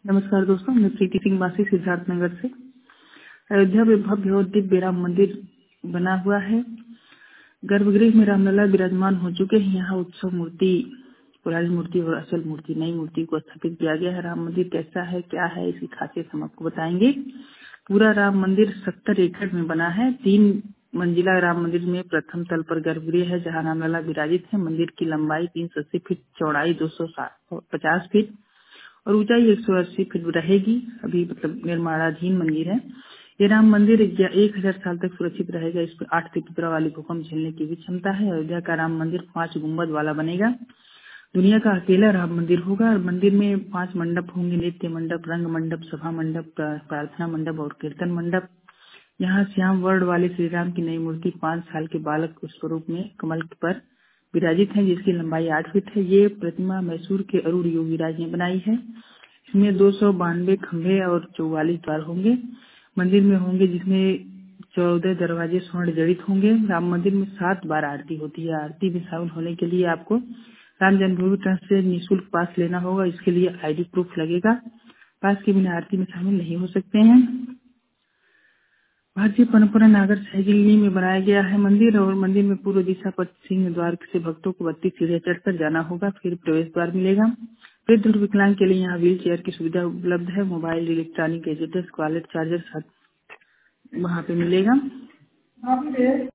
नमस्कार दोस्तों, मैं प्रीति सिंह बासी सिद्धार्थनगर से। अयोध्या में भव्य और दिव्य राम मंदिर बना हुआ है। गर्भगृह में रामलला विराजमान हो चुके हैं। यहाँ उत्सव मूर्ति, पुरानी मूर्ति और असल मूर्ति, नई मूर्ति को स्थापित किया गया है। राम मंदिर कैसा है, क्या है, इसकी खासियत हम आपको बताएंगे। पूरा राम मंदिर 70 एकड़ में बना है। 3 मंजिला राम मंदिर में प्रथम तल पर गर्भगृह है जहाँ रामलला विराजित है। मंदिर की लंबाई 380 फीट, चौड़ाई 250 फीट और ऊंचाई 180 फीट रहेगी। अभी निर्माणाधीन मंदिर है। ये राम मंदिर 1000 साल तक सुरक्षित रहेगा। इस पर 8 तीव्र वाली भूकंप झेलने की भी क्षमता है। अयोध्या का राम मंदिर 5 गुंबद वाला बनेगा। दुनिया का अकेला राम मंदिर होगा। और मंदिर में 5 मंडप होंगे: नृत्य मंडप, रंग मंडप, सभा मंडप, प्रार्थना मंडप और कीर्तन मंडप। यहाँ श्याम वर्ण वाले श्री राम की नई मूर्ति 5 साल के बालक स्वरूप में कमल पर विराजित है, जिसकी लंबाई 8 फीट है। ये प्रतिमा मैसूर के अरुण योगीराज ने बनाई है। इसमें 292 खंभे और 44 द्वार होंगे। मंदिर में होंगे जिसमें 14 दरवाजे स्वर्ण जड़ित होंगे। राम मंदिर में 7 बार आरती होती है। आरती में शामिल होने के लिए आपको राम जन्मभूमि ट्रस्ट से निःशुल्क पास लेना होगा। इसके लिए आईडी प्रूफ लगेगा। पास के बिना आरती में शामिल नहीं हो सकते हैं। भारतीय परंपरा नागर शैली में बनाया गया है मंदिर। और मंदिर में पूर्व दिशा पर सिंह द्वार से भक्तों को 32 सीढ़ियां चढ़कर जाना होगा, फिर प्रवेश द्वार मिलेगा। वृद्ध और विकलांग के लिए यहाँ व्हील चेयर की सुविधा उपलब्ध है। Mobile, electronic gadgets, wallet, charger वहाँ पे मिलेगा।